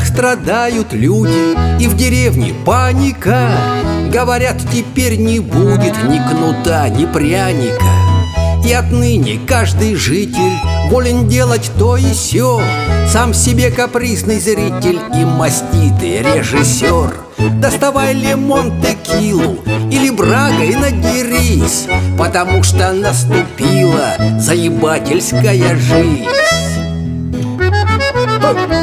городах страдают люди, и в деревне паника. Говорят, теперь не будет ни кнута, ни пряника. И отныне каждый житель волен делать то и сё. Сам себе капризный зритель и маститый режиссер. Доставай лимон, текилу или брагой надерись, потому что наступила заебательская жизнь.